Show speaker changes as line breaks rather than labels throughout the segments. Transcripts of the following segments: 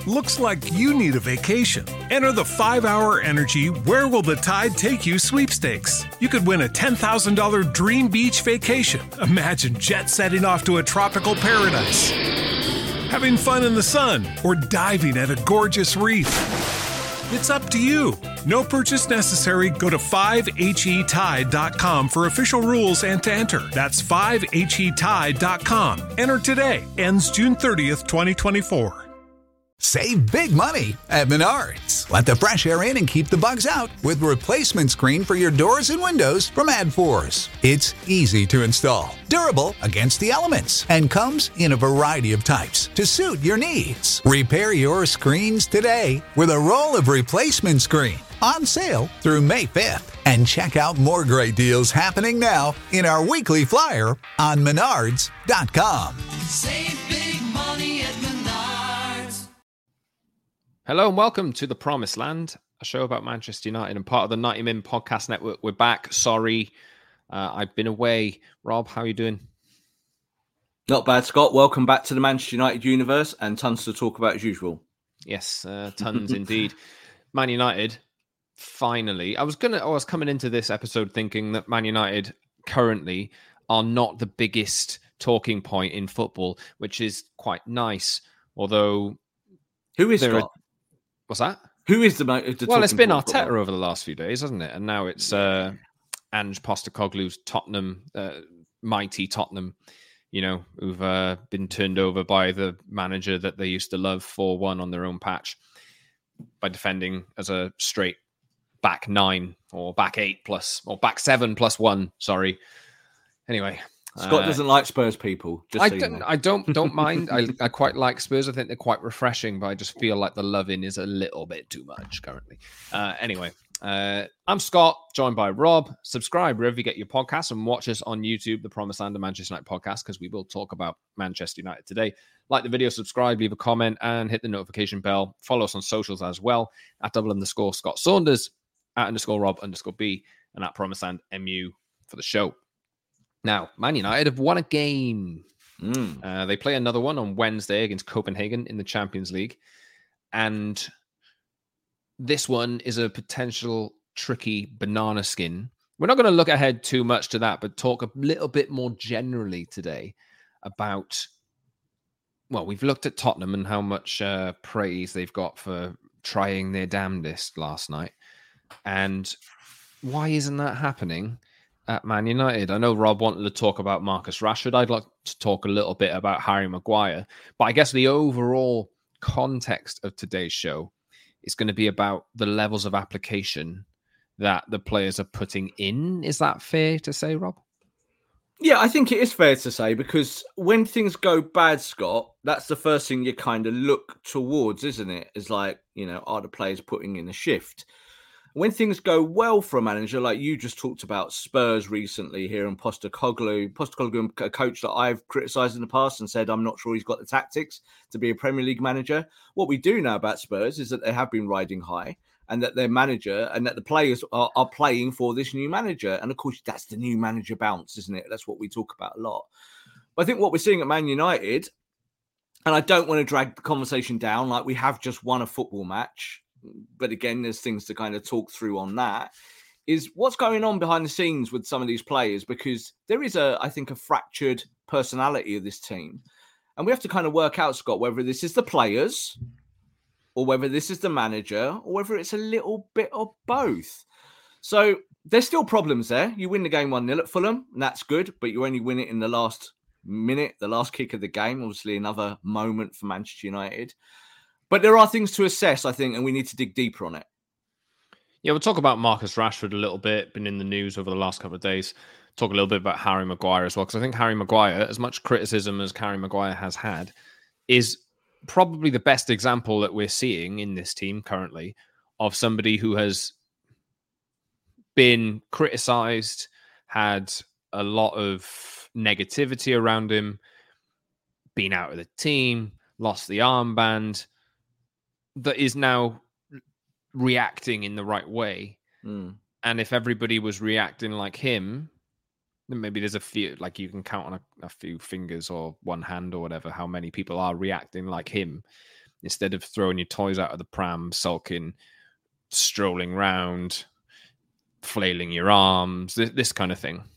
Looks like you need a vacation. Enter the 5-Hour Energy Where Will the Tide Take You sweepstakes. You could win a $10,000 dream beach vacation. Imagine jet setting off to a tropical paradise, having fun in the sun, or diving at a gorgeous reef. It's up to you. No purchase necessary. Go to 5HETide.com for official rules and to enter. That's 5HETide.com. Enter today. Ends June 30th, 2024.
Save big money at Menards. Let the fresh air in and keep the bugs out with replacement screen for your doors and windows from AdForce. It's easy to install, durable against the elements, and comes in a variety of types to suit your needs. Repair your screens today with a roll of replacement screen on sale through May 5th. And check out more great deals happening now in our weekly flyer on Menards.com.
Save big money at Menards.
Hello and welcome to The Promised Land, a show about Manchester United and part of the 90 Min Podcast Network. We're back. Sorry, I've been away. Rob, how are you doing?
Not bad, Scott. Welcome back to the Manchester United universe and tons to talk about as usual.
Yes, tons indeed. Man United, finally. I was coming into this episode thinking that Man United currently are not the biggest talking point in football, which is quite nice. Although,
who is Scott?
What's that?
Who is the
well, it's been Arteta over the last few days, hasn't it? And now it's Ange Postecoglou's Tottenham, mighty Tottenham, who've been turned over by the manager that they used to love 4-1 on their own patch by defending as a straight back 9 or back 8 plus, or back 7 plus 1, sorry. Anyway.
Scott doesn't like Spurs people.
I don't mind. I quite like Spurs. I think they're quite refreshing, but I just feel like the loving is a little bit too much currently. Anyway, I'm Scott, joined by Rob. Subscribe wherever you get your podcasts and watch us on YouTube, The Promised Land, Manchester United podcast, because we will talk about Manchester United today. Like the video, subscribe, leave a comment, and hit the notification bell. Follow us on socials as well at @_Scott Saunders, @_Rob_B, and at Promised Land MU for the show. Now, Man United have won a game. They play another one on Wednesday against Copenhagen in the Champions League. And this one is a potential tricky banana skin. We're not going to look ahead too much to that, but talk a little bit more generally today about, well, we've looked at Tottenham and how much praise they've got for trying their damnedest last night. And why isn't that happening at Man United? I know Rob wanted to talk about Marcus Rashford. I'd like to talk a little bit about Harry Maguire. But I guess the overall context of today's show is going to be about the levels of application that the players are putting in. Is that fair to say, Rob?
Yeah, I think it is fair to say, because when things go bad, Scott, that's the first thing you kind of look towards, isn't it? Is like, are the players putting in a shift? When things go well for a manager, like you just talked about Spurs recently here, and Postecoglou, a coach that I've criticised in the past and said I'm not sure he's got the tactics to be a Premier League manager. What we do know about Spurs is that they have been riding high, and that their manager and that the players are playing for this new manager. And of course, that's the new manager bounce, isn't it? That's what we talk about a lot. But I think what we're seeing at Man United, and I don't want to drag the conversation down, like we have just won a football match, but again, there's things to kind of talk through on that, is what's going on behind the scenes with some of these players, because there is I think, a fractured personality of this team. And we have to kind of work out, Scott, whether this is the players or whether this is the manager or whether it's a little bit of both. So there's still problems there. You win the game 1-0 at Fulham, and that's good, but you only win it in the last minute, the last kick of the game. Obviously, another moment for Manchester United. But there are things to assess, I think, and we need to dig deeper on it.
Yeah, we'll talk about Marcus Rashford a little bit, been in the news over the last couple of days. Talk a little bit about Harry Maguire as well, because I think Harry Maguire, as much criticism as Harry Maguire has had, is probably the best example that we're seeing in this team currently of somebody who has been criticised, had a lot of negativity around him, been out of the team, lost the armband, that is now reacting in the right way. And if everybody was reacting like him, then maybe there's a few, like you can count on a few fingers or one hand or whatever, how many people are reacting like him. instead of throwing your toys out of the pram, sulking, strolling round, flailing your arms, this kind of thing.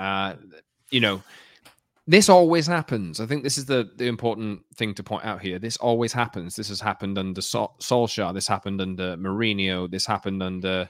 This always happens. I think this is the important thing to point out here. This always happens. This has happened under Solskjaer. This happened under Mourinho. This happened under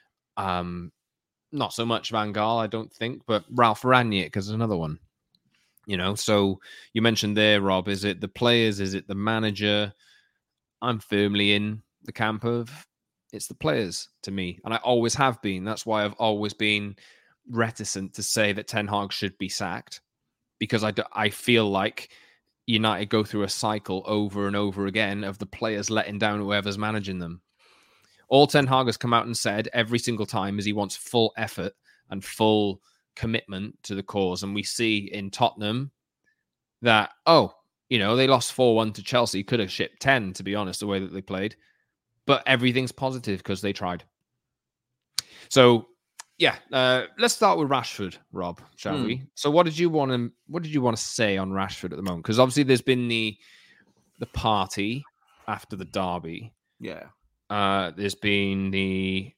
not so much Van Gaal, I don't think, but Ralph Rangnick is another one. So you mentioned there, Rob, is it the players? Is it the manager? I'm firmly in the camp of it's the players to me. And I always have been. That's why I've always been reticent to say that Ten Hag should be sacked, because I feel like United go through a cycle over and over again of the players letting down whoever's managing them. All Ten Hag has come out and said every single time is he wants full effort and full commitment to the cause. And we see in Tottenham that, they lost 4-1 to Chelsea. Could have shipped 10, to be honest, the way that they played. But everything's positive because they tried. So, let's start with Rashford, Rob, shall we? So what did you want to say on Rashford at the moment? Because obviously there's been the party after the derby.
Yeah.
There's been he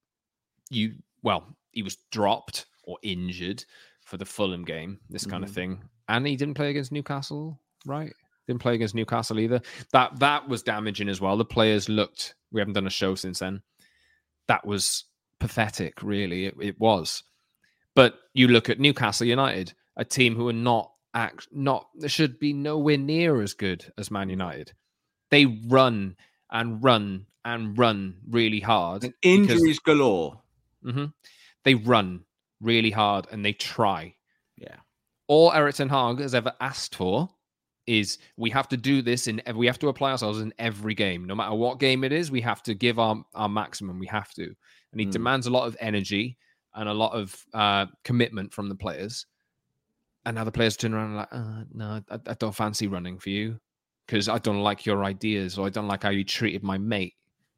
was dropped or injured for the Fulham game, this kind of thing. And he didn't play against Newcastle, right? Didn't play against Newcastle either. That was damaging as well. The players looked, we haven't done a show since then. That was pathetic, really. It was. But you look at Newcastle United, a team who are they should be nowhere near as good as Man United. They run and run and run really hard.
And injuries galore.
They run really hard and they try.
Yeah.
All Erik ten Hag has ever asked for is we have to do this we have to apply ourselves in every game. No matter what game it is, we have to give our maximum. We have to. And he demands a lot of energy and a lot of commitment from the players. And now the players turn around and like, no, I don't fancy running for you because I don't like your ideas or I don't like how you treated my mate.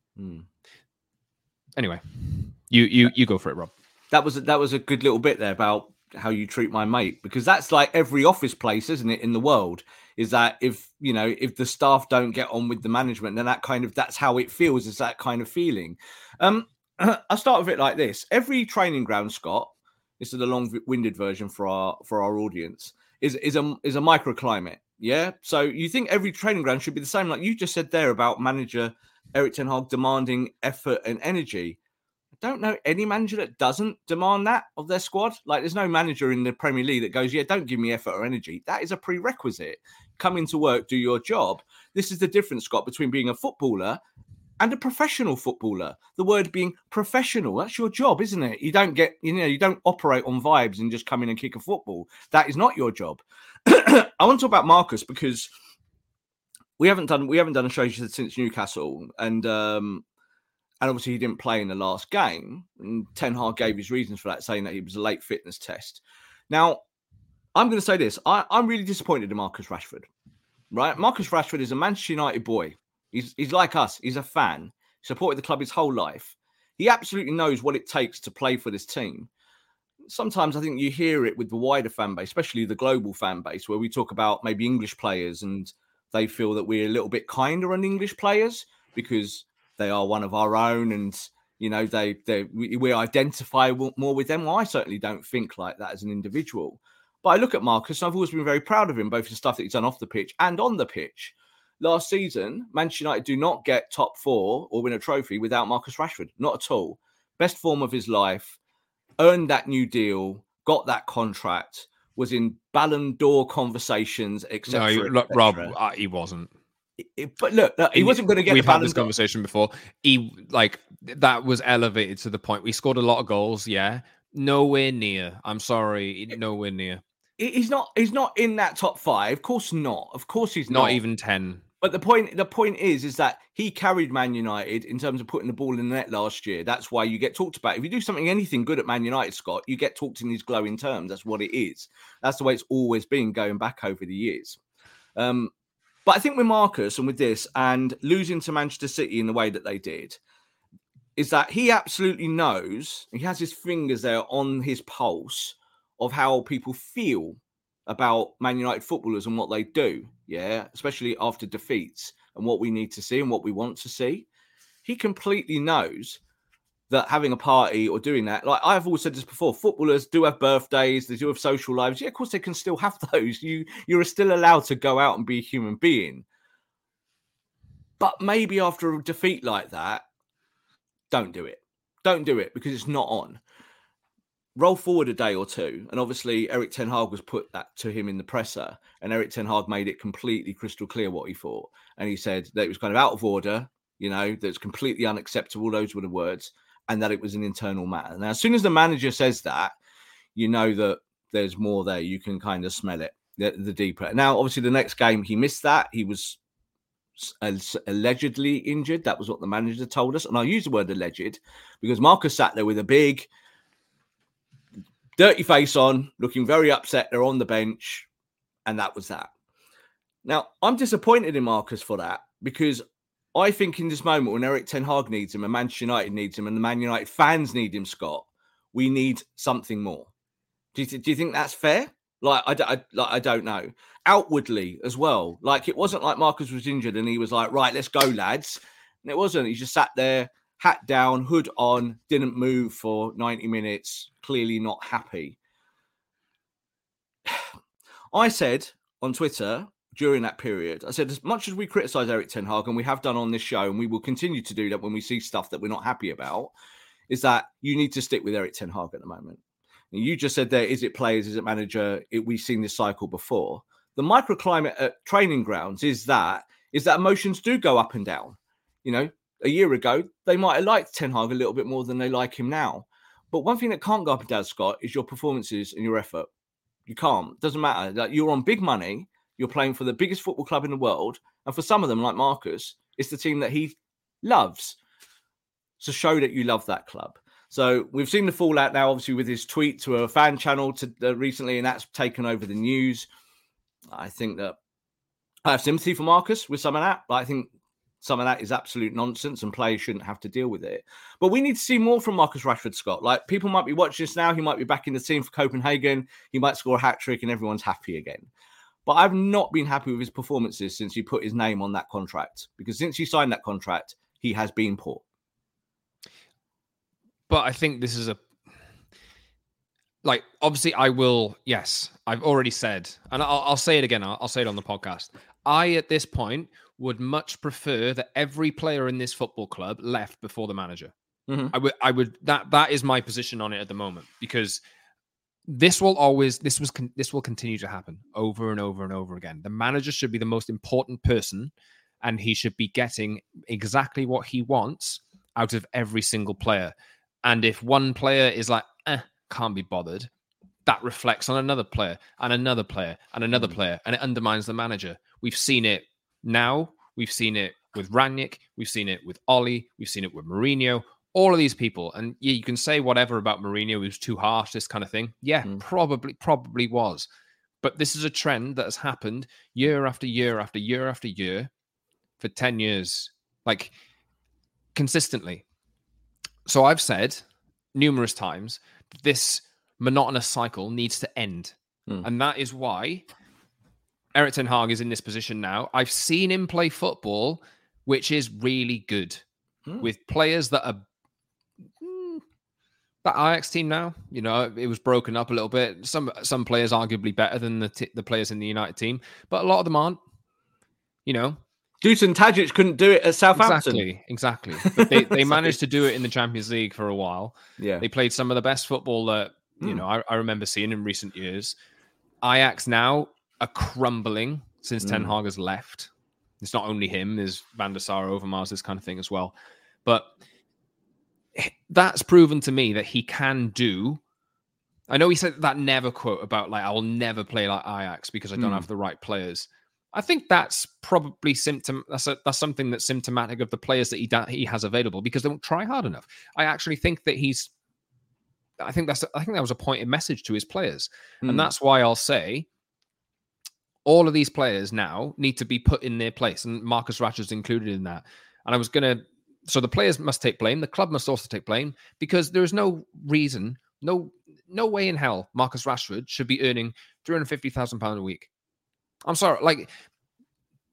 Anyway, you go for it, Rob.
That was a good little bit there about how you treat my mate, because that's like every office place, isn't it, in the world, is that if the staff don't get on with the management, then that's how it feels, is that kind of feeling. I'll start with it like this. Every training ground, Scott, this is the long-winded version for our audience, is a microclimate. Yeah. So you think every training ground should be the same, like you just said there about manager Erik ten Hag demanding effort and energy. I don't know any manager that doesn't demand that of their squad. Like, there's no manager in the Premier League that goes, don't give me effort or energy. That is a prerequisite. Come into work, do your job. This is the difference, Scott, between being a footballer and a professional footballer. The word being professional, that's your job, isn't it? You don't you don't operate on vibes and just come in and kick a football. That is not your job. I want to talk about Marcus because we haven't done a show since Newcastle, and obviously he didn't play in the last game. And Ten Hag gave his reasons for that, saying that he was a late fitness test. Now, I'm going to say this: I'm really disappointed in Marcus Rashford. Right, Marcus Rashford is a Manchester United boy. He's like us. He's a fan. He supported the club his whole life. He absolutely knows what it takes to play for this team. Sometimes I think you hear it with the wider fan base, especially the global fan base, where we talk about maybe English players and they feel that we're a little bit kinder on English players because they are one of our own and, we identify more with them. Well, I certainly don't think like that as an individual. But I look at Marcus and I've always been very proud of him, both the stuff that he's done off the pitch and on the pitch. Last season, Manchester United do not get top 4 or win a trophy without Marcus Rashford. Not at all. Best form of his life, earned that new deal, got that contract, was in Ballon d'Or conversations, etc.
No, Rob, he wasn't.
But look, he wasn't going to get.
We've had this conversation before. That was elevated to the point. We scored a lot of goals. Yeah, nowhere near. I'm sorry, nowhere near.
He's not in that top 5. Of course not. Of course he's not.
Not even 10.
But the point is that he carried Man United in terms of putting the ball in the net last year. That's why you get talked about. If you do anything good at Man United, Scott, you get talked in these glowing terms. That's what it is. That's the way it's always been going back over the years. But I think with Marcus and with this and losing to Manchester City in the way that they did, is that he absolutely knows, he has his fingers there on his pulse of how people feel about Man United footballers and what they do, yeah, especially after defeats. and what we need to see and what we want to see. He completely knows that having a party or doing that, like I've always said this before, footballers do have birthdays, they do have social lives. Yeah, of course they can still have those. You're still allowed to go out and be a human being. But maybe after a defeat like that, don't do it. Don't do it because it's not on. Roll forward a day or two. And obviously Erik ten Hag was put that to him in the presser. And Erik ten Hag made it completely crystal clear what he thought. And he said that it was kind of out of order, that it's completely unacceptable. Those were the words. And that it was an internal matter. Now, as soon as the manager says that, you know that there's more there. You can kind of smell it, the deeper. Now, obviously, the next game, he missed that. He was allegedly injured. That was what the manager told us. And I use the word alleged because Marcus sat there with a big, dirty face on, looking very upset. They're on the bench. And that was that. Now, I'm disappointed in Marcus for that because I think in this moment when Erik ten Hag needs him and Manchester United needs him and the Man United fans need him, Scott, we need something more. Do you think that's fair? I don't know. Outwardly as well. Like, it wasn't like Marcus was injured and he was like, right, let's go, lads. And it wasn't. He just sat there, hat down, hood on, didn't move for 90 minutes, clearly not happy. I said on Twitter during that period, I said, as much as we criticise Erik ten Hag, and we have done on this show, and we will continue to do that when we see stuff that we're not happy about, is that you need to stick with Erik ten Hag at the moment. And you just said there, is it players, is it manager? We've seen this cycle before. The microclimate at training grounds is that emotions do go up and down. A year ago, they might have liked ten Hag a little bit more than they like him now. But one thing that can't go up and down, Scott, is your performances and your effort. You can't. It doesn't matter. Like, you're on big money. You're playing for the biggest football club in the world. And for some of them, like Marcus, it's the team that he loves. So show that you love that club. So we've seen the fallout now, obviously, with his tweet to a fan channel recently, and that's taken over the news. I think that I have sympathy for Marcus with some of that, but I think some of that is absolute nonsense and players shouldn't have to deal with it. But we need to see more from Marcus Rashford, Scott. Like, people might be watching this now. He might be back in the team for Copenhagen. He might score a hat-trick and everyone's happy again. But I've not been happy with his performances since he put his name on that contract. Because since he signed that contract, he has been poor.
But I think this is obviously I will, yes, I've already said, and I'll say it again. I'll say it on the podcast. I, at this point, would much prefer that every player in this football club left before the manager. Mm-hmm. I would, that is my position on it at the moment, because this will continue to happen over and over and over again. The manager should be the most important person, and he should be getting exactly what he wants out of every single player. And if one player is like, can't be bothered, that reflects on another player and another player and another player, and it undermines the manager. We've seen it now. We've seen it with Rangnick. We've seen it with Oli. We've seen it with Mourinho. All of these people. And yeah, you can say whatever about Mourinho, he was too harsh, this kind of thing. Yeah, probably was. But this is a trend that has happened year after year after year after year for 10 years, like consistently. So I've said numerous times, this monotonous cycle needs to end. And that is why Erik ten Hag is in this position now. I've seen him play football, which is really good, with players that are that Ajax team now. It was broken up a little bit. Some players arguably better than the players in the United team, but a lot of them aren't.
Dusan Tadic couldn't do it at Southampton.
Exactly. But they managed to do it in the Champions League for a while. Yeah, they played some of the best football that I remember seeing in recent years. Ajax now are crumbling since Ten Hag has left. It's not only him. There's Van der Sar, Overmars, this kind of thing as well. But that's proven to me that he can do. I know he said that never quote about I will never play like Ajax because I don't have the right players. I think that's probably that's something that's symptomatic of the players that he has available, because they don't try hard enough. I actually think that I think that was a pointed message to his players. And that's why I'll say all of these players now need to be put in their place, and Marcus Rashford's included in that. And so the players must take blame. The club must also take blame, because there is no reason, no way in hell Marcus Rashford should be earning £350,000 a week. I'm sorry.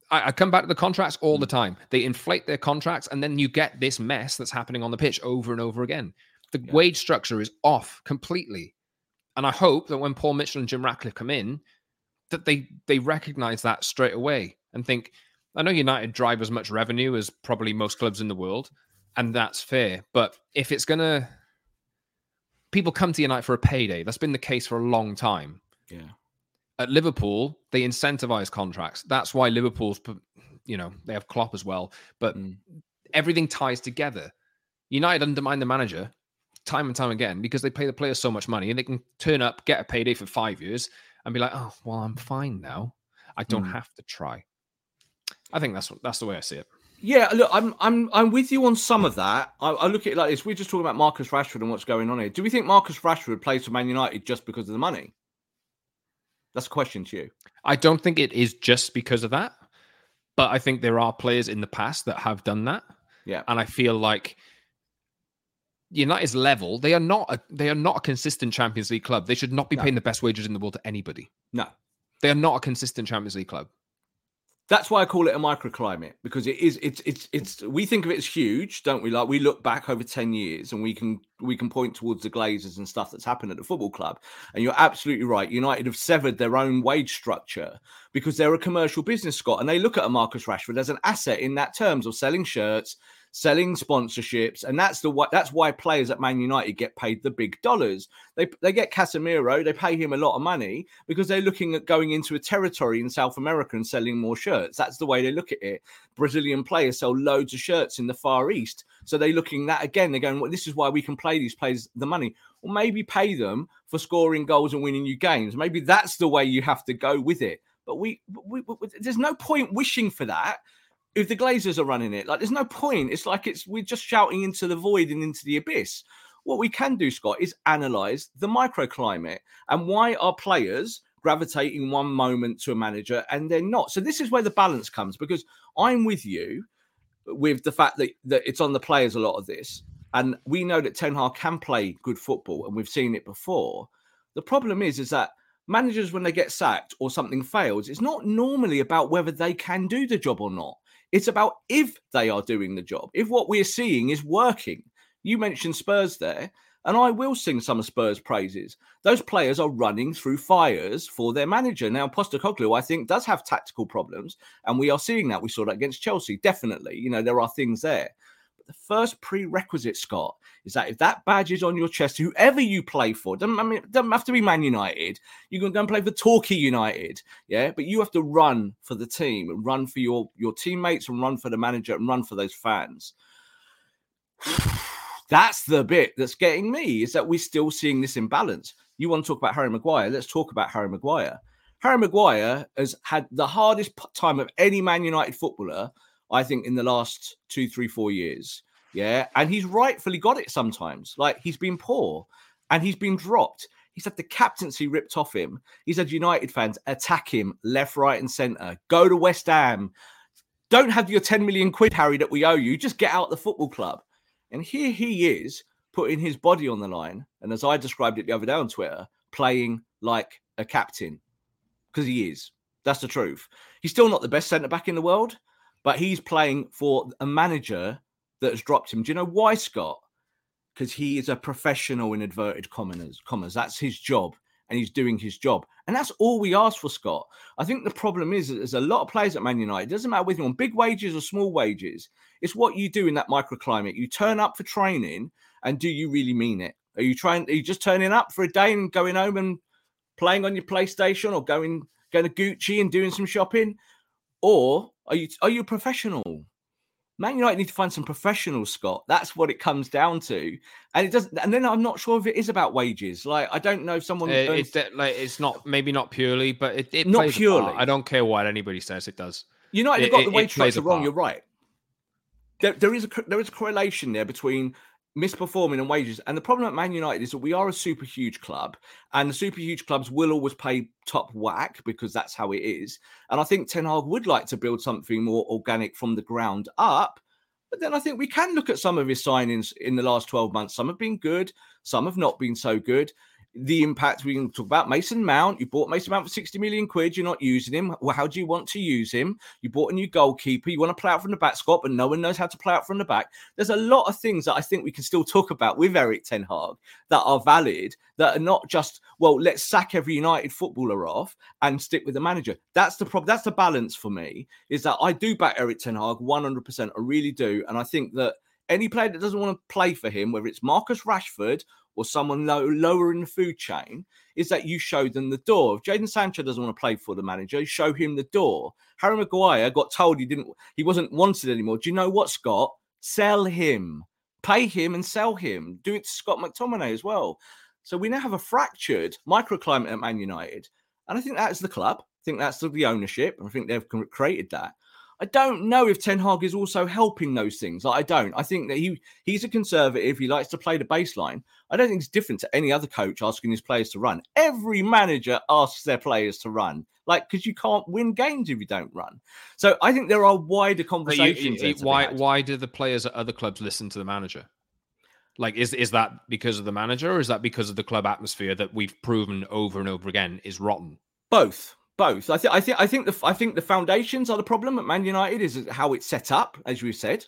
I come back to the contracts all the time. They inflate their contracts, and then you get this mess that's happening on the pitch over and over again. The wage structure is off completely. And I hope that when Paul Mitchell and Jim Ratcliffe come in, that they recognize that straight away and think, I know United drive as much revenue as probably most clubs in the world, and that's fair. But if it's going to... People come to United for a payday. That's been the case for a long time.
Yeah.
At Liverpool, they incentivize contracts. That's why Liverpool's, they have Klopp as well. But everything ties together. United undermine the manager time and time again because they pay the players so much money and they can turn up, get a payday for 5 years and be like, oh, well, I'm fine now. I don't have to try. I think that's the way I see it.
Yeah, look, I'm with you on some of that. I look at it like this. We're just talking about Marcus Rashford and what's going on here. Do we think Marcus Rashford plays for Man United just because of the money? That's a question to you.
I don't think it is just because of that, but I think there are players in the past that have done that.
Yeah,
and I feel like United's level, they are not a consistent Champions League club. They should not be paying the best wages in the world to anybody.
No,
they are not a consistent Champions League club.
That's why I call it a microclimate, because it's we think of it as huge, don't we? Like, we look back over 10 years and we can point towards the Glazers and stuff that's happened at the football club. And you're absolutely right. United have severed their own wage structure because they're a commercial business, Scott, and they look at a Marcus Rashford as an asset in that terms of selling shirts, selling sponsorships, and that's why players at Man United get paid the big dollars. They get Casemiro, they pay him a lot of money because they're looking at going into a territory in South America and selling more shirts. That's the way they look at it. Brazilian players sell loads of shirts in the Far East, so they're looking at that again. They're going, well, this is why we can pay these players the money. Well, maybe pay them for scoring goals and winning you games. Maybe that's the way you have to go with it. But we there's no point wishing for that. If the Glazers are running it, like, there's no point. It's like we're just shouting into the void and into the abyss. What we can do, Scott, is analyze the microclimate and why are players gravitating one moment to a manager and they're not. So this is where the balance comes, because I'm with you with the fact that it's on the players, a lot of this. And we know that Ten Hag can play good football, and we've seen it before. The problem is that managers, when they get sacked or something fails, it's not normally about whether they can do the job or not. It's about if they are doing the job, if what we're seeing is working. You mentioned Spurs there, and I will sing some of Spurs' praises. Those players are running through fires for their manager. Now, Postecoglou, I think, does have tactical problems, and we are seeing that. We saw that against Chelsea, definitely. There are things there. But the first prerequisite, Scott, is that if that badge is on your chest, whoever you play for, it doesn't have to be Man United. You can go and play for Torquay United, yeah? But you have to run for the team and run for your teammates and run for the manager and run for those fans. That's the bit that's getting me, is that we're still seeing this imbalance. You want to talk about Harry Maguire? Let's talk about Harry Maguire. Harry Maguire has had the hardest time of any Man United footballer, I think, in the last 2, 3, 4 years. Yeah. And he's rightfully got it sometimes. Like, he's been poor and he's been dropped. He's had the captaincy ripped off him. He's had United fans attack him left, right, and centre. Go to West Ham. Don't have your 10 million quid, Harry, that we owe you. Just get out the football club. And here he is, putting his body on the line. And as I described it the other day on Twitter, playing like a captain. Because he is. That's the truth. He's still not the best centre-back in the world, but he's playing for a manager that has dropped him. Do you know why, Scott? Because he is a professional, in inverted commas. That's his job, and he's doing his job. And that's all we ask for, Scott. I think the problem is that there's a lot of players at Man United. It doesn't matter whether you're on big wages or small wages. It's what you do in that microclimate. You turn up for training, and do you really mean it? Are you just turning up for a day and going home and playing on your PlayStation, or going to Gucci and doing some shopping? Or are you a professional? Man United need to find some professionals, Scott. That's what it comes down to, and it doesn't. And then I'm not sure if it is about wages. Like, I don't know if someone.
It's not, maybe not purely, but it
not
plays
purely.
A part. I don't care what anybody says. It does.
United have got the wage structure wrong.
Part.
You're right. There is a correlation there between misperforming and wages. And the problem at Man United is that we are a super huge club, and the super huge clubs will always pay top whack because that's how it is. And I think Ten Hag would like to build something more organic from the ground up. But then I think we can look at some of his signings in the last 12 months. Some have been good, some have not been so good. the impact we can talk about. Mason Mount, you bought Mason Mount for 60 million quid. You're not using him. Well, how do you want to use him? You bought a new goalkeeper. You want to play out from the back, Scott, but no one knows how to play out from the back. There's a lot of things that I think we can still talk about with Erik ten Hag that are valid, that are not just, well, let's sack every United footballer off and stick with the manager. That's the problem. That's the balance for me, is that I do back Erik ten Hag 100%. I really do. And I think that any player that doesn't want to play for him, whether it's Marcus Rashford or someone lower in the food chain, is that you show them the door. If Jadon Sancho doesn't want to play for the manager, you show him the door. Harry Maguire got told he wasn't wanted anymore. Do you know what, Scott? Sell him. Pay him and sell him. Do it to Scott McTominay as well. So we now have a fractured microclimate at Man United. And I think that's the club. I think that's the ownership. I think they've created that. I don't know if Ten Hag is also helping those things. I don't. I think that he's a conservative. He likes to play the baseline. I don't think it's different to any other coach asking his players to run. Every manager asks their players to run, because you can't win games if you don't run. So I think there are wider conversations.
Why do the players at other clubs listen to the manager? Is that because of the manager, or is that because of the club atmosphere that we've proven over and over again is rotten?
Both. I think the foundations are the problem at Man United, is how it's set up, as you said.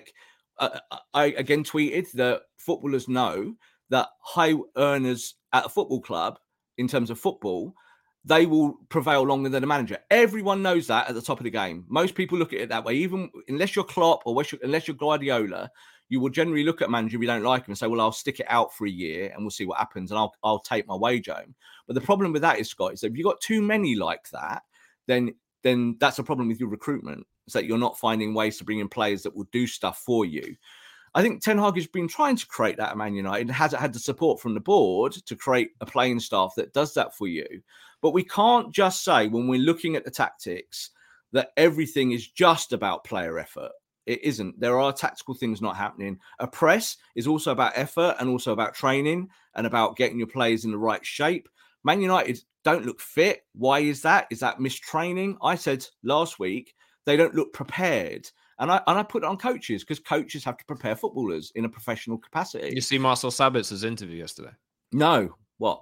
I again tweeted that footballers know that high earners at a football club, in terms of football, they will prevail longer than a manager. Everyone knows that at the top of the game. Most people look at it that way. Even unless you're Klopp or unless you're Guardiola, you will generally look at a manager if you don't like him and say, well, I'll stick it out for a year and we'll see what happens, and I'll take my wage home. But the problem with that is, Scott, is that if you've got too many like that, then that's a problem with your recruitment. It's that you're not finding ways to bring in players that will do stuff for you. I think Ten Hag has been trying to create that at Man United and hasn't had the support from the board to create a playing staff that does that for you. But we can't just say, when we're looking at the tactics, that everything is just about player effort. It isn't. There are tactical things not happening. A press is also about effort and also about training and about getting your players in the right shape. Man United don't look fit. Why is that? Is that mistraining? I said last week they don't look prepared. And I put it on coaches, because coaches have to prepare footballers in a professional capacity.
You see Marcel Sabitz's interview yesterday?
No. What?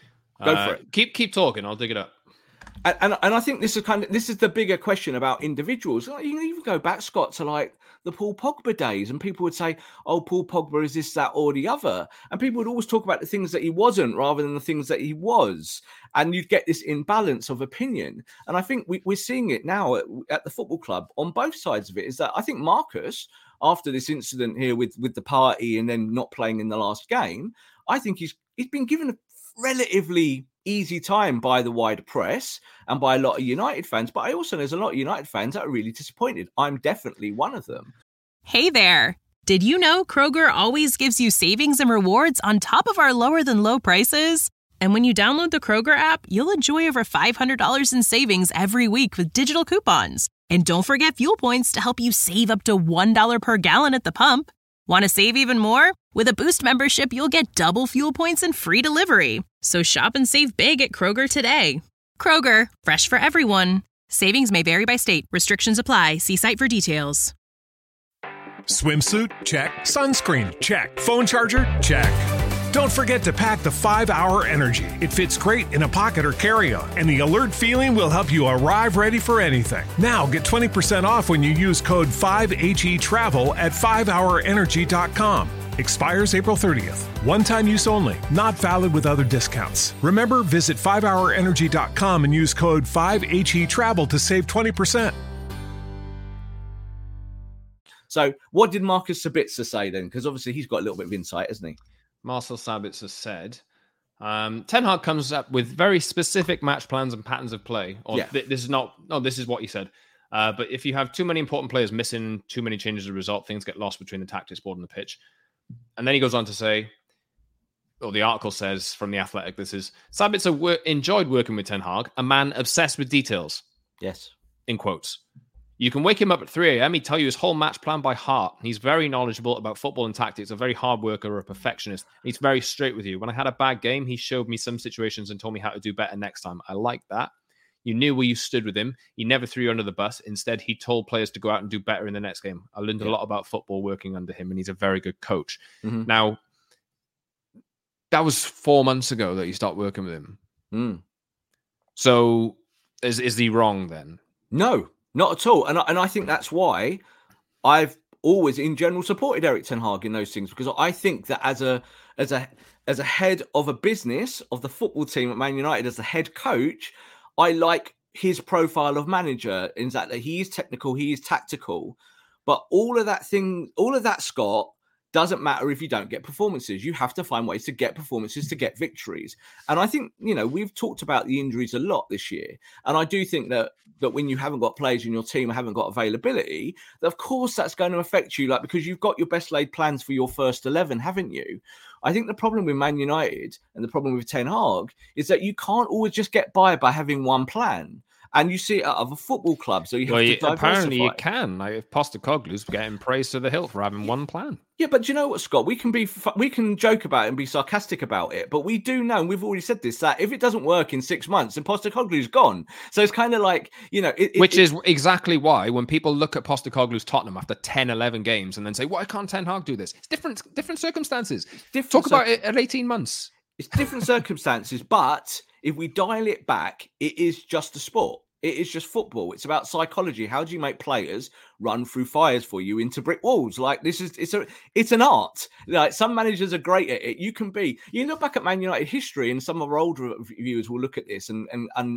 Go for it.
Keep talking. I'll dig it up.
And I think this is the bigger question about individuals. You can even go back, Scott, to the Paul Pogba days, and people would say, "Oh, Paul Pogba is this, that, or the other," and people would always talk about the things that he wasn't rather than the things that he was, and you'd get this imbalance of opinion. And I think we're seeing it now at the football club on both sides of it. Is that I think Marcus, after this incident here with the party and then not playing in the last game, I think he's been given a relatively easy time by the wider press and by a lot of United fans. But I also know there's a lot of United fans that are really disappointed. I'm definitely one of them.
Hey there. Did you know Kroger always gives you savings and rewards on top of our lower than low prices? And when you download the Kroger app, you'll enjoy over $500 in savings every week with digital coupons. And don't forget fuel points to help you save up to $1 per gallon at the pump. Want to save even more? With a Boost membership, you'll get double fuel points and free delivery. So shop and save big at Kroger today. Kroger, fresh for everyone. Savings may vary by state. Restrictions apply. See site for details.
Swimsuit? Check. Sunscreen? Check. Phone charger? Check. Don't forget to pack the 5-Hour Energy. It fits great in a pocket or carry-on, and the alert feeling will help you arrive ready for anything. Now get 20% off when you use code 5HETRAVEL at 5hourenergy.com. Expires April 30th. One-time use only. Not valid with other discounts. Remember, visit 5hourenergy.com and use code 5HETRAVEL to save 20%.
So what did Marcus Sabitzer say then? Because obviously he's got a little bit of insight, hasn't he?
Marcel Sabitzer said, Ten Hag comes up with very specific match plans and patterns of play. This is what he said. But if you have too many important players missing, too many changes as a result, things get lost between the tactics board and the pitch. And then he goes on to say, or the article says from The Athletic, this is, Sabitzer enjoyed working with Ten Hag, a man obsessed with details.
Yes.
In quotes. You can wake him up at 3 a.m. He'd tell you his whole match plan by heart. He's very knowledgeable about football and tactics, a very hard worker, a perfectionist. He's very straight with you. When I had a bad game, he showed me some situations and told me how to do better next time. I like that. You knew where you stood with him. He never threw you under the bus. Instead, he told players to go out and do better in the next game. I learned a lot about football working under him, and he's a very good coach. Mm-hmm. Now, That was 4 months ago that you started working with him.
Mm.
So is he wrong then?
No, not at all. And I think that's why I've always, in general, supported Erik ten Hag in those things, because I think that as a head of a business, of the football team at Man United, as the head coach, I like his profile of manager in that he is technical, he is tactical, but all of that, Scott, doesn't matter if you don't get performances. You have to find ways to get performances, to get victories. And I think, we've talked about the injuries a lot this year. And I do think that when you haven't got players in your team or haven't got availability, that of course that's going to affect you, because you've got your best laid plans for your first 11, haven't you? I think the problem with Man United and the problem with Ten Hag is that you can't always just get by having one plan. And you see it at other football clubs. So you have to diversify.
Apparently you can. Like, if Postecoglou's getting praised to the hilt for having one plan.
Yeah, but do you know what, Scott? We can joke about it and be sarcastic about it, but we do know, and we've already said this, that if it doesn't work in 6 months, then Postecoglou's gone. So it's kind of like, which
is exactly why when people look at Postecoglou's Tottenham after 10, 11 games and then say, why can't Ten Hag do this? It's different circumstances. Talk about it at 18 months.
It's different circumstances, but if we dial it back, it is just a sport. It is just football. It's about psychology. How do you make players run through fires for you into brick walls? Like, it's an art. Like, some managers are great at it. You look back at Man United history, and some of our older viewers will look at this and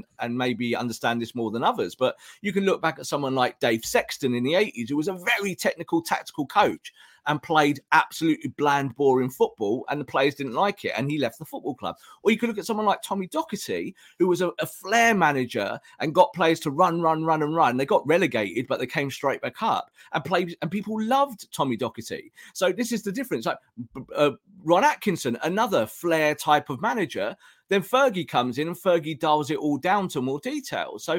maybe understand this more than others. But you can look back at someone like Dave Sexton in the 80s, who was a very technical, tactical coach and played absolutely bland, boring football, and the players didn't like it, and he left the football club. Or you could look at someone like Tommy Docherty, who was a flair manager and got players to run. They got relegated, but they came straight back up and people loved Tommy Docherty. So this is the difference. Like Ron Atkinson, another flair type of manager, then Fergie comes in and Fergie dials it all down to more detail. So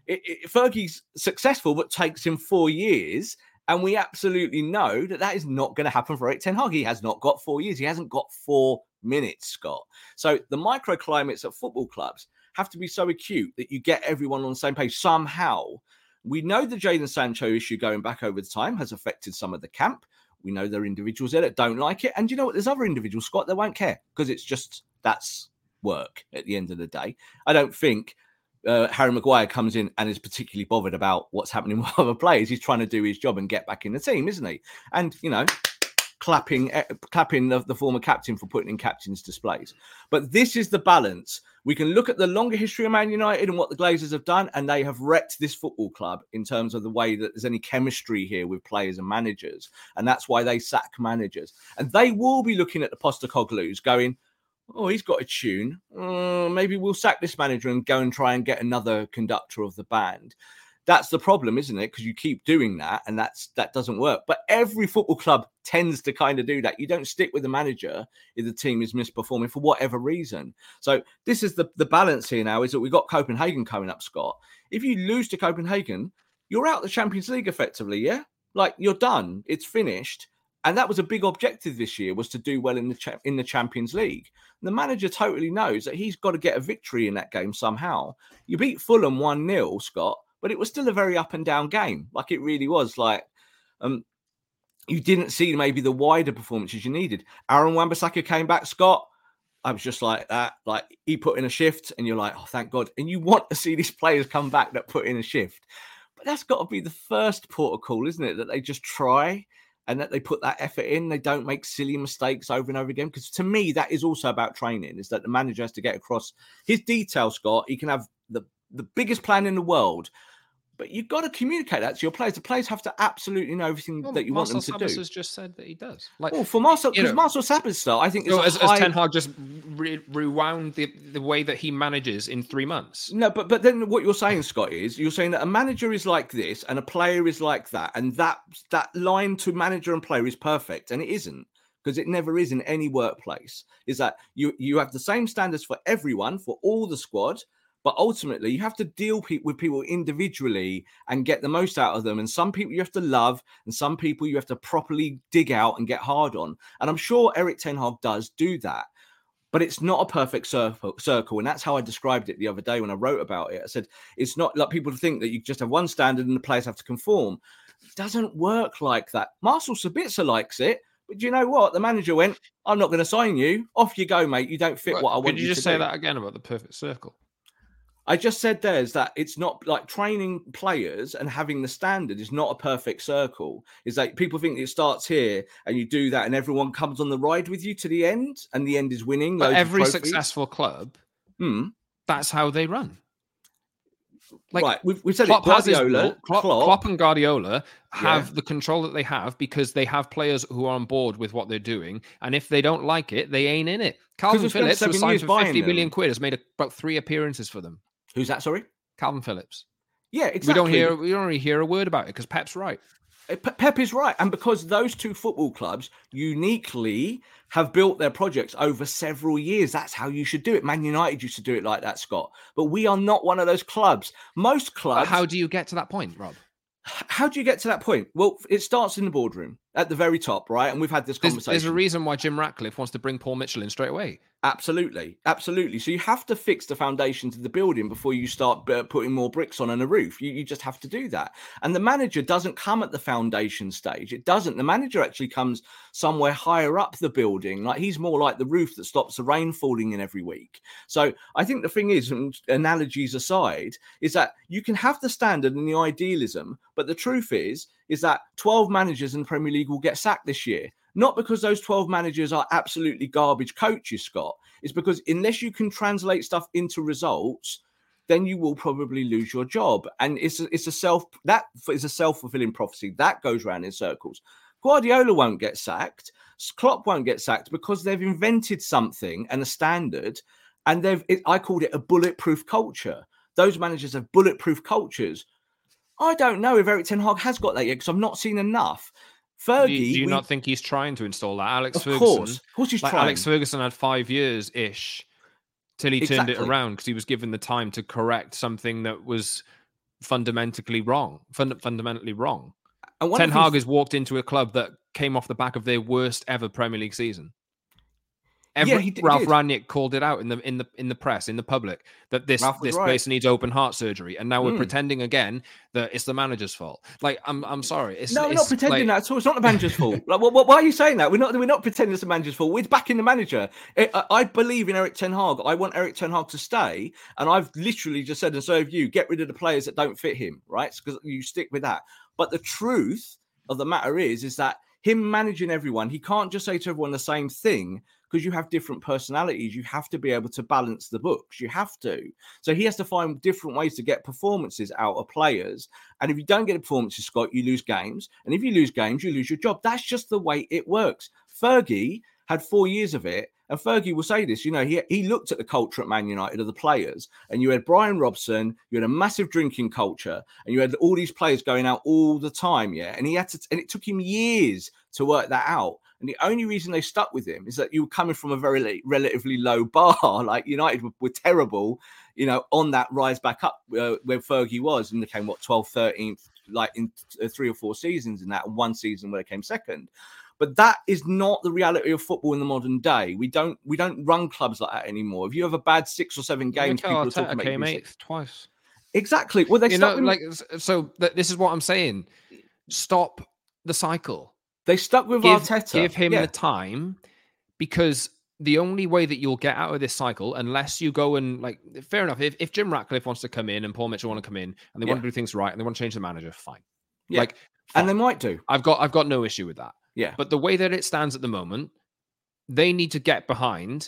Fergie's successful, but takes him 4 years. And we absolutely know that is not going to happen for Erik ten Hag. He has not got 4 years. He hasn't got 4 minutes, Scott. So the microclimates at football clubs have to be so acute that you get everyone on the same page somehow. We know the Jadon Sancho issue going back over the time has affected some of the camp. We know there are individuals there that don't like it. And you know what? There's other individuals, Scott, that won't care because it's just, that's work at the end of the day. I don't think Harry Maguire comes in and is particularly bothered about what's happening with other players. He's trying to do his job and get back in the team, isn't he? And, clapping the former captain for putting in captain's displays. But this is the balance. We can look at the longer history of Man United and what the Glazers have done, and they have wrecked this football club in terms of the way that there's any chemistry here with players and managers. And that's why they sack managers. And they will be looking at the Postecoglou's going, oh, he's got a tune. Maybe we'll sack this manager and go and try and get another conductor of the band. That's the problem, isn't it? Because you keep doing that and that doesn't work. But every football club tends to kind of do that. You don't stick with the manager if the team is misperforming for whatever reason. So this is the balance here now, is that we've got Copenhagen coming up, Scott. If you lose to Copenhagen, you're out the Champions League effectively, yeah? Like, you're done. It's finished. And that was a big objective this year, was to do well in the Champions League. And the manager totally knows that he's got to get a victory in that game somehow. You beat Fulham 1-0, Scott, but it was still a very up and down game. Like, it really was. Like, you didn't see maybe the wider performances you needed. Aaron Wan-Bissaka came back, Scott. I was just like that. Like, he put in a shift and you're like, oh, thank God. And you want to see these players come back that put in a shift. But that's got to be the first port of call, isn't it? That they just try and that they put that effort in. They don't make silly mistakes over and over again. Because to me, that is also about training, is that the manager has to get across his detail, Scott. He can have the biggest plan in the world, but you've got to communicate that to your players. The players have to absolutely know everything that you want them to do.
Marcel Sabitzer has just said that he does. Like,
for Marcel, because Marcel Sabitzer, I think,
as Ten Hag just rewound the way that he manages in 3 months.
No, but then what you're saying, Scott, is you're saying that a manager is like this and a player is like that, and that line to manager and player is perfect, and it isn't. Because it never is in any workplace. Is that you have the same standards for everyone, for all the squad. But ultimately, you have to deal with people individually and get the most out of them. And some people you have to love, and some people you have to properly dig out and get hard on. And I'm sure Erik ten Hag does do that. But it's not a perfect circle. And that's how I described it the other day when I wrote about it. I said, it's not like people think that you just have one standard and the players have to conform. It doesn't work like that. Marcel Sabitzer likes it, But do you know what? The manager went, I'm not going to sign you. Off you go, mate. You don't fit what I want
Could you
you
just
to
say
do.
that again about the perfect circle?
I just said there's that it's not like training players and having the standard is not a perfect circle. It's like people think it starts here and you do that and everyone comes on the ride with you to the end and the end is winning.
But
loads of
every
trophies.
successful club, that's how they run. Like,
right, we've said
Klopp
it. Guardiola,
Klopp and Guardiola have the control that they have because they have players who are on board with what they're doing. And if they don't like it, they ain't in it. Calvin Phillips was signed for 50 million quid, has made about 3 appearances for them.
Who's that, sorry?
Calvin Phillips.
Yeah, exactly.
We don't really hear a word about it because Pep's right.
Pep is right. And because those two football clubs uniquely have built their projects over several years, that's how you should do it. Man United used to do it like that, Scott. But we are not one of those clubs. Most clubs...
How do you get to that point, Rob?
How do you get to that point? Well, it starts in the boardroom at the very top, right? And we've had this conversation.
There's a reason why Jim Ratcliffe wants to bring Paul Mitchell in straight away.
Absolutely. Absolutely. So you have to fix the foundations of the building before you start putting more bricks on a roof. You just have to do that. And the manager doesn't come at the foundation stage. It doesn't. The manager actually comes somewhere higher up the building. Like he's more like the roof that stops the rain falling in every week. So I think the thing is, and analogies aside, is that you can have the standard and the idealism, but the truth is that 12 managers in the Premier League will get sacked this year. Not because those 12 managers are absolutely garbage coaches, Scott. It's because unless you can translate stuff into results, then you will probably lose your job. And it's a self-fulfilling prophecy. That goes round in circles. Guardiola won't get sacked. Klopp won't get sacked because they've invented something and a standard. And I called it a bulletproof culture. Those managers have bulletproof cultures. I don't know if Erik ten Hag has got that yet because I've not seen enough. Fergie,
do you not think he's trying to install that?
Of course he's trying.
Alex Ferguson had 5 years-ish till he turned it around because he was given the time to correct something that was fundamentally wrong. And Ten Hag has walked into a club that came off the back of their worst ever Premier League season. Ralph Rangnick called it out in the press, in the public, that this place needs open heart surgery, and now we're pretending again that it's the manager's fault. Like, I'm sorry,
we're not pretending that at all. It's not the manager's fault. Like, why are you saying that? We're not pretending it's the manager's fault. We're backing the manager. I believe in Erik ten Hag. I want Erik ten Hag to stay, and I've literally just said, and so have you. Get rid of the players that don't fit him, right? Because you stick with that. But the truth of the matter is that him managing everyone, he can't just say to everyone the same thing. Because you have different personalities, you have to be able to balance the books. You have to. So he has to find different ways to get performances out of players. And if you don't get performances, Scott, you lose games. And if you lose games, you lose your job. That's just the way it works. Fergie had 4 years of it. And Fergie will say this, he looked at the culture at Man United of the players. And you had Brian Robson, you had a massive drinking culture, and you had all these players going out all the time. Yeah. And it took him years to work that out. And the only reason they stuck with him is that you were coming from a very relatively low bar. Like United were terrible, on that rise back up where Fergie was, and they came 12th, 13th, like in 3 or 4 seasons in that, and 1 season where they came second. But that is not the reality of football in the modern day. We don't run clubs like that anymore. If you have a bad 6 or 7 games, people are talking about
came 8th twice.
Exactly. Well, this
is what I'm saying. Stop the cycle.
They stuck with Arteta.
Give him the time, because the only way that you'll get out of this cycle, unless you go and fair enough. If Jim Ratcliffe wants to come in and Paul Mitchell want to come in and they want to do things right and they want to change the manager, fine.
Yeah.
Fine.
And they might do.
I've got no issue with that.
Yeah.
But the way that it stands at the moment, they need to get behind.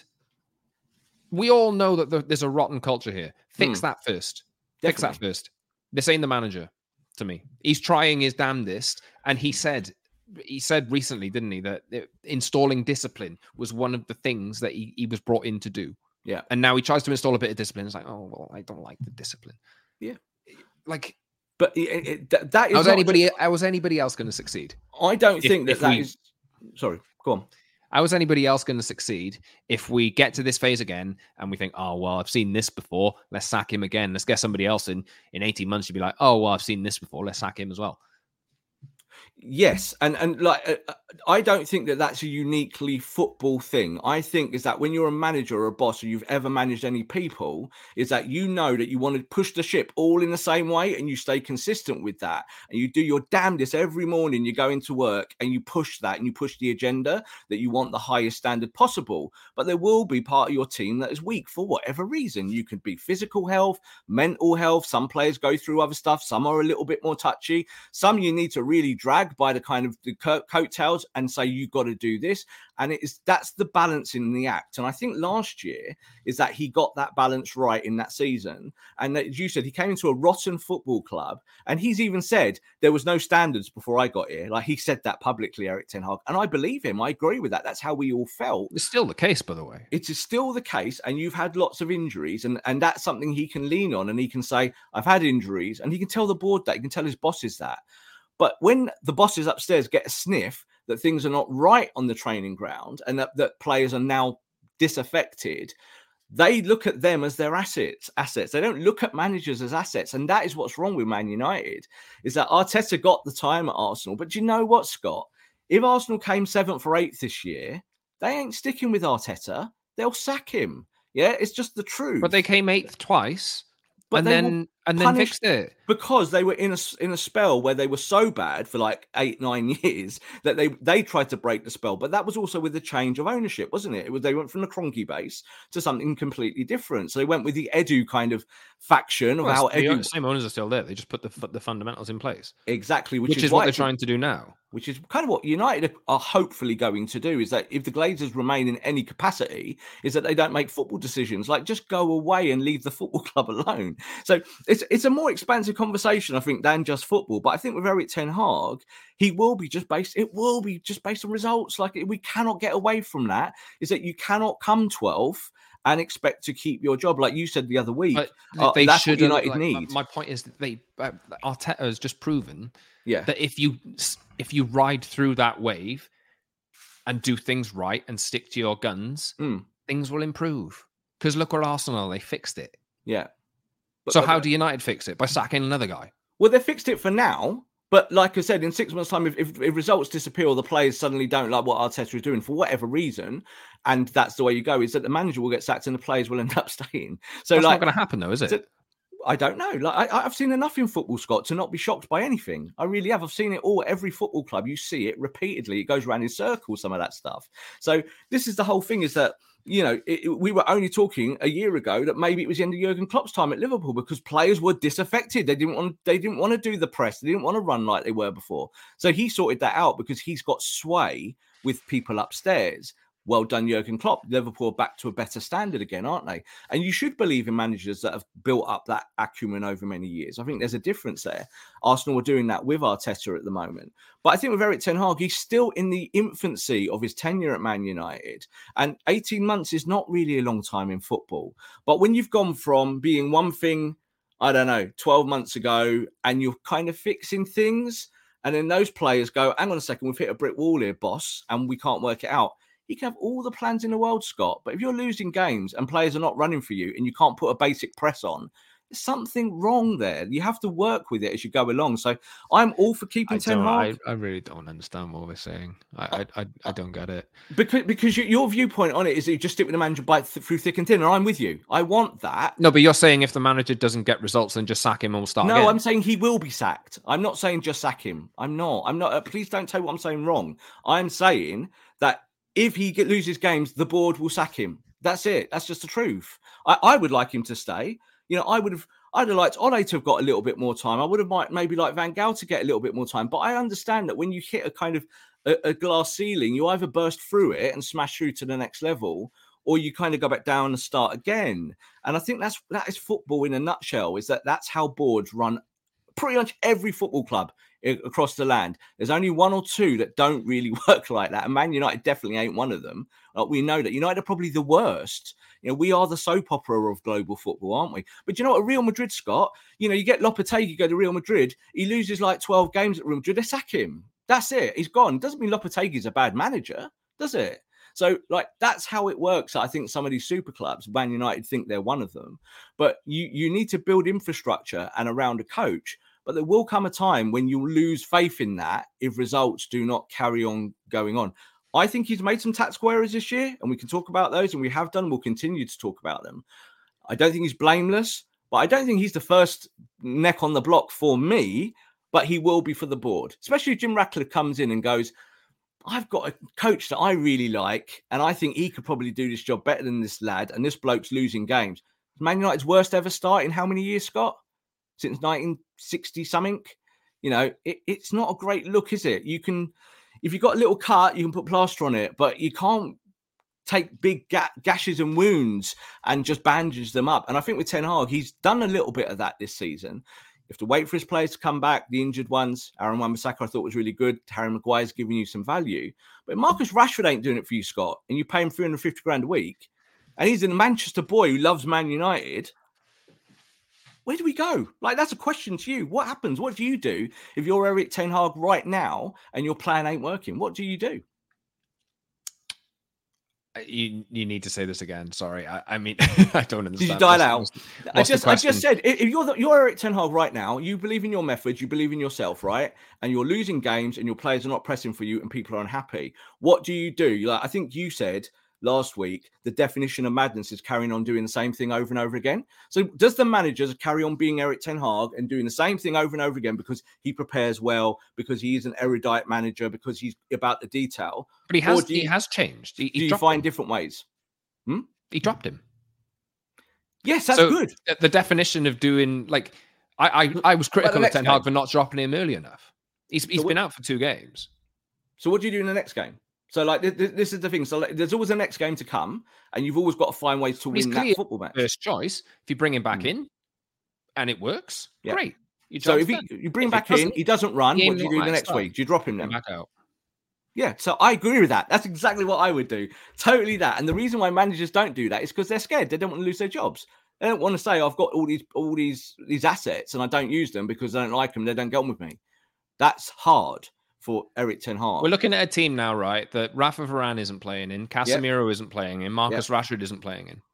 We all know that there's a rotten culture here. Fix that first.
Definitely.
Fix that first. This ain't the manager to me. He's trying his damnedest, and he said recently, didn't he, that installing discipline was one of the things that he was brought in to do.
Yeah.
And now he tries to install a bit of discipline. It's like, oh, well, I don't like the discipline.
Yeah.
Like,
but that is
how was anybody else going to succeed?
I don't think that is. Sorry, go on.
How is anybody else going to succeed if we get to this phase again and we think, oh, well, I've seen this before. Let's sack him again. Let's get somebody else in 18 months. You'd be like, oh, well, I've seen this before. Let's sack him as well.
Yes, and like I don't think that that's a uniquely football thing. I think is that when you're a manager or a boss, or you've ever managed any people, is that you know that you want to push the ship all in the same way, and you stay consistent with that, and you do your damnedest every morning. You go into work and you push that, and you push the agenda that you want the highest standard possible. But there will be part of your team that is weak for whatever reason. You could be physical health, mental health. Some players go through other stuff. Some are a little bit more touchy. Some you need to really drag by the kind of the coattails and say you've got to do this, and that's the balance in the act. And I think last year is that he got that balance right in that season, and that, as you said, he came into a rotten football club, and he's even said there was no standards before I got here. Like, he said that publicly, Erik ten Hag, and I believe him. I agree with that. That's how we all felt.
It's still the case, by the way.
It is still the case, and you've had lots of injuries, and that's something he can lean on, and he can say, I've had injuries, and he can tell the board that, he can tell his bosses that. But when the bosses upstairs get a sniff that things are not right on the training ground, and that players are now disaffected, they look at them as their assets. They don't look at managers as assets. And that is what's wrong with Man United, is that Arteta got the time at Arsenal. But do you know what, Scott? If Arsenal came 7th or 8th this year, they ain't sticking with Arteta. They'll sack him. Yeah, it's just the truth.
But they came 8th twice.
But
and then fixed it,
because they were in a spell where they were so bad for like 8-9 years that they tried to break the spell. But that was also with the change of ownership, wasn't it? They went from the Kroenke base to something completely different. So they went with the Edu kind of faction of how
the same owners are still there. They just put the fundamentals in place.
Exactly,
which is what they're trying to do now.
Which is kind of what United are hopefully going to do, is that if the Glazers remain in any capacity, is that they don't make football decisions. Like, just go away and leave the football club alone. So it's a more expansive conversation, I think, than just football. But I think with Erik ten Hag, it will be just based on results. Like, we cannot get away from that, is that you cannot come 12th and expect to keep your job. Like you said the other week, that's what United need.
My point is that Arteta has just proven that if you ride through that wave and do things right and stick to your guns, things will improve. Because look where Arsenal, they fixed it.
Yeah.
So how do United fix it? By sacking another guy?
Well, they fixed it for now. But like I said, in 6 months' time, if results disappear or the players suddenly don't like what Arteta is doing for whatever reason, and that's the way you go, is that the manager will get sacked and the players will end up staying. So that's
not going to happen, though, is it?
I don't know. Like, I've seen enough in football, Scott, to not be shocked by anything. I really have. I've seen it all. Every football club, you see it repeatedly. It goes around in circles, some of that stuff. So this is the whole thing, is that, you know, we were only talking a year ago that maybe it was the end of Jurgen Klopp's time at Liverpool, because players were disaffected. They didn't want to do the press. They didn't want to run like they were before. So he sorted that out because he's got sway with people upstairs. Well done, Jurgen Klopp. Liverpool are back to a better standard again, aren't they? And you should believe in managers that have built up that acumen over many years. I think there's a difference there. Arsenal are doing that with Arteta at the moment. But I think with Erik ten Hag, he's still in the infancy of his tenure at Man United. And 18 months is not really a long time in football. But when you've gone from being one thing, 12 months ago, and you're kind of fixing things, and then those players go, hang on a second, we've hit a brick wall here, boss, and we can't work it out. You can have all the plans in the world, Scott, but if you're losing games and players are not running for you and you can't put a basic press on, there's something wrong there. You have to work with it as you go along. So I'm all for keeping ten Hag.
I really don't understand what we're saying. I don't get it.
Because your viewpoint on it is that you just stick with the manager through thick and thin, and I'm with you. I want that.
No, but you're saying if the manager doesn't get results, then just sack him and we'll start again.
No, I'm saying he will be sacked. I'm not saying just sack him. I'm not. Please don't tell what I'm saying wrong. I'm saying that if he loses games, the board will sack him. That's it. That's just the truth. I would like him to stay. You know, I'd have liked Ole to have got a little bit more time. I would have maybe liked Van Gaal to get a little bit more time. But I understand that when you hit a kind of a glass ceiling, you either burst through it and smash through to the next level, or you kind of go back down and start again. And I think that is football in a nutshell, is that's how boards run pretty much every football club across the land. There's only one or two that don't really work like that, and Man United definitely ain't one of them. We know that United are probably the worst. You know, we are the soap opera of global football, aren't we? But you know what, at Real Madrid, Scott, you know, you get Lopetegui go to Real Madrid, he loses like 12 games at Real Madrid, they sack him. That's it. He's gone. Doesn't mean Lopetegui's a bad manager, does it? So, like, that's how it works. I think some of these super clubs, Man United, think they're one of them. But you need to build infrastructure and around a coach. But there will come a time when you'll lose faith in that if results do not carry on going on. I think he's made some tactical errors this year, and we can talk about those, and we have done. We'll continue to talk about them. I don't think he's blameless, but I don't think he's the first neck on the block for me, but he will be for the board, especially if Jim Ratcliffe comes in and goes, I've got a coach that I really like, and I think he could probably do this job better than this lad, and this bloke's losing games. Man United's worst ever start in how many years, Scott? Since 1960-something? You know, it's not a great look, is it? You can, if you've got a little cut, you can put plaster on it, but you can't take big gashes and wounds and just bandage them up. And I think with Ten Hag, he's done a little bit of that this season. You have to wait for his players to come back. The injured ones, Aaron Wan-Bissaka, I thought was really good. Harry Maguire's giving you some value. But Marcus Rashford ain't doing it for you, Scott, and you pay him 350 grand a week, and he's a Manchester boy who loves Man United. Where do we go? Like, that's a question to you. What happens? What do you do if you're Erik Ten Hag right now and your plan ain't working? What do you do?
You need to say this again. Sorry. I mean, I don't understand.
Did you dial out? I just said, if you're Erik Ten Hag right now, you believe in your methods, you believe in yourself, right? And you're losing games and your players are not pressing for you and people are unhappy. What do you do? Like, I think you said last week, the definition of madness is carrying on doing the same thing over and over again. So does the manager carry on being Erik Ten Hag and doing the same thing over and over again because he prepares well, because he is an erudite manager, because he's about the detail?
But he has changed. Do
you find different ways?
He dropped him.
Yes, that's good.
The definition of doing, like, I was critical of Ten Hag for not dropping him early enough. He's been out for 2 games.
So what do you do in the next game? So, like, this is the thing. So, like, there's always a next game to come, and you've always got to find ways to win that football match.
First choice. If you bring him back in, and it works, great.
So, if you bring him back in, he doesn't run. What do you do the next week? Do you drop him then?
Back out.
Yeah. So I agree with that. That's exactly what I would do. Totally that. And the reason why managers don't do that is because they're scared. They don't want to lose their jobs. They don't want to say, I've got all these assets and I don't use them because I don't like them. They don't get on with me. That's hard for Erik Ten Hag.
We're looking at a team now, right, that Rafa Varane isn't playing in, Casemiro isn't playing in, Marcus Rashford isn't playing in.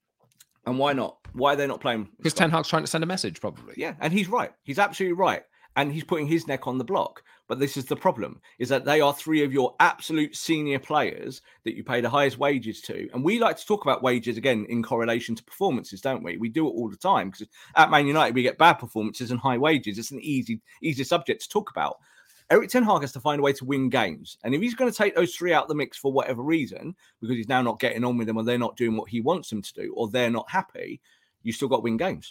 And why not? Why are they not playing?
Because Ten Hag's trying to send a message, probably.
Yeah, and he's right. He's absolutely right. And he's putting his neck on the block. But this is the problem, is that they are 3 of your absolute senior players that you pay the highest wages to. And we like to talk about wages, again, in correlation to performances, don't we? We do it all the time. Because at Man United, we get bad performances and high wages. It's an easy subject to talk about. Erik Ten Hag has to find a way to win games. And if he's going to take those 3 out of the mix for whatever reason, because he's now not getting on with them, or they're not doing what he wants them to do, or they're not happy, you still got to win games.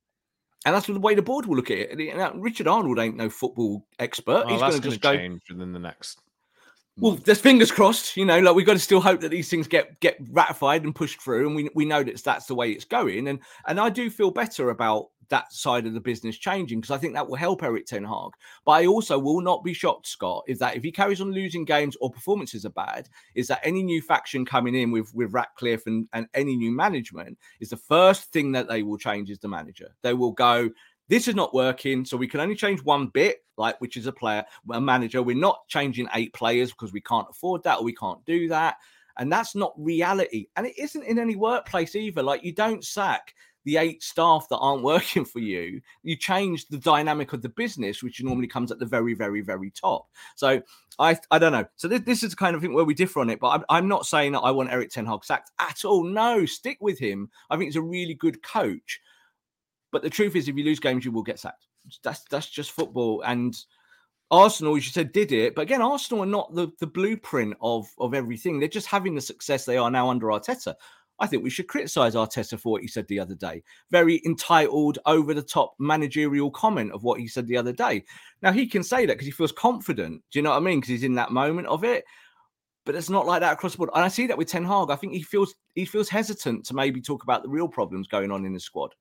And that's the way the board will look at it. Richard Arnold ain't no football expert. He's going to just go
change within the next.
Well, there's fingers crossed. You know, like, we've got to still hope that these things get ratified and pushed through, and we know that's the way it's going. And I do feel better about that side of the business changing, because I think that will help Erik Ten Hag. But I also will not be shocked, Scott, is that if he carries on losing games or performances are bad, is that any new faction coming in with Ratcliffe and any new management, is the first thing that they will change is the manager. They will go, this is not working, so we can only change one bit, like, which is a manager. We're not changing 8 players because we can't afford that, or we can't do that. And that's not reality. And it isn't in any workplace either. Like, you don't sack the 8 staff that aren't working for you. You change the dynamic of the business, which normally comes at the very, very, very top. So I don't know. So this is the kind of thing where we differ on it. But I'm not saying that I want Erik Ten Hag sacked at all. No, stick with him. I think he's a really good coach. But the truth is, if you lose games, you will get sacked. That's just football. And Arsenal, as you said, did it. But again, Arsenal are not the blueprint of everything. They're just having the success they are now under Arteta. I think we should criticise Arteta for what he said the other day. Very entitled, over-the-top managerial comment of what he said the other day. Now, he can say that because he feels confident. Do you know what I mean? Because he's in that moment of it. But it's not like that across the board. And I see that with Ten Hag. I think he feels hesitant to maybe talk about the real problems going on in the squad.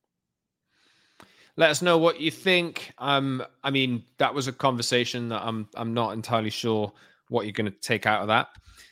Let us know what you think. I mean, that was a conversation that I'm not entirely sure what you're going to take out of that.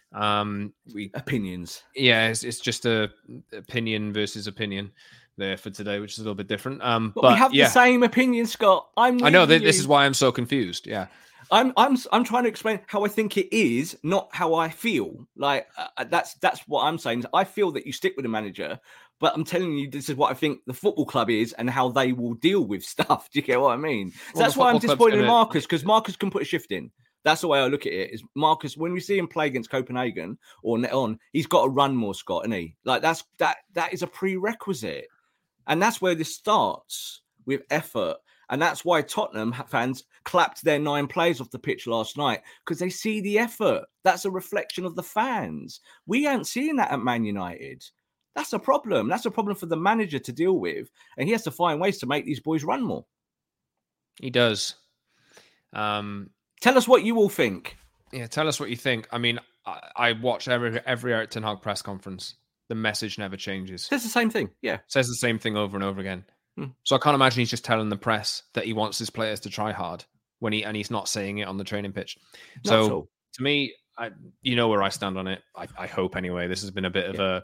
Opinions.
Yeah, it's just a opinion versus opinion there for today, which is a little bit different.
But we have the same opinion, Scott.
I know that this is why I'm so confused. Yeah.
I'm trying to explain how I think it is, not how I feel. Like that's what I'm saying. I feel that you stick with the manager, but I'm telling you, this is what I think the football club is and how they will deal with stuff. Do you get what I mean? So that's why I'm disappointed in Marcus, because Marcus can put a shift in. That's the way I look at it. Is Marcus, when we see him play against Copenhagen or Neon, he's got to run more, Scott, isn't he? Like that is a prerequisite, and that's where this starts with effort. And that's why Tottenham fans clapped their 9 players off the pitch last night, because they see the effort. That's a reflection of the fans. We aren't seeing that at Man United. That's a problem. That's a problem for the manager to deal with. And he has to find ways to make these boys run more.
He does.
Tell us what you all think.
Yeah, tell us what you think. I mean, I watch every Erik ten Hag press conference. The message never changes.
Says the same thing. Yeah.
Says the same thing over and over again. So I can't imagine he's just telling the press that he wants his players to try hard and he's not saying it on the training pitch. So to me, you know where I stand on it. I hope anyway. This has been a bit of a,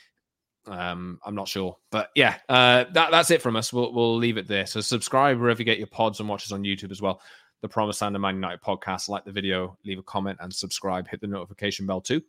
I'm not sure, but yeah, that's it from us. We'll leave it there. So subscribe wherever you get your pods and watch us on YouTube as well. The Promised Land of Man United podcast. Like the video, leave a comment and subscribe. Hit the notification bell too.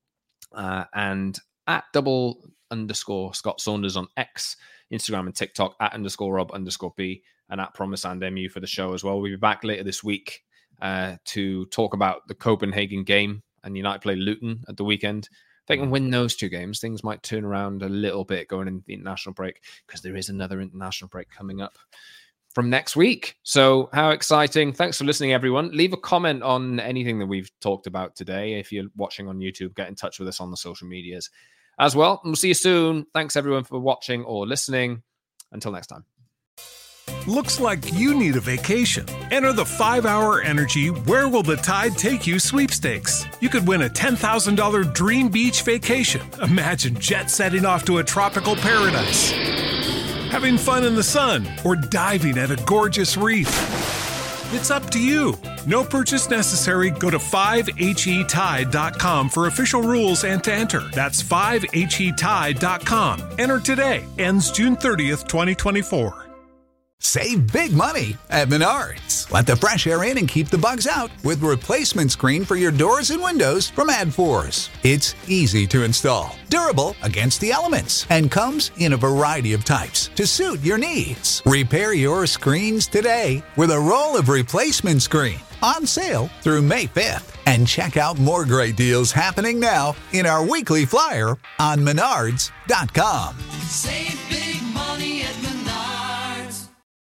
And at _Scott Saunders on X, Instagram and TikTok, at _Rob_B, and at Promised Land MU for the show as well. We'll be back later this week to talk about the Copenhagen game, and United play Luton at the weekend. If they can win those 2 games, things might turn around a little bit going into the international break, because there is another international break coming up from next week. So how exciting. Thanks for listening, everyone. Leave a comment on anything that we've talked about today. If you're watching on YouTube, get in touch with us on the social medias as well. And we'll see you soon. Thanks, everyone, for watching or listening. Until next time.
Looks like you need a vacation. Enter the 5-Hour Energy Where Will the Tide Take You sweepstakes. You could win a $10,000 dream beach vacation. Imagine jet setting off to a tropical paradise, having fun in the sun, or diving at a gorgeous reef. It's up to you. No purchase necessary. Go to 5HETide.com for official rules and to enter. That's 5HETide.com. Enter today. Ends June 30th, 2024.
Save big money at Menards. Let the fresh air in and keep the bugs out with replacement screen for your doors and windows from AdForce. It's easy to install, durable against the elements, and comes in a variety of types to suit your needs. Repair your screens today with a roll of replacement screen on sale through May 5th. And check out more great deals happening now in our weekly flyer on Menards.com.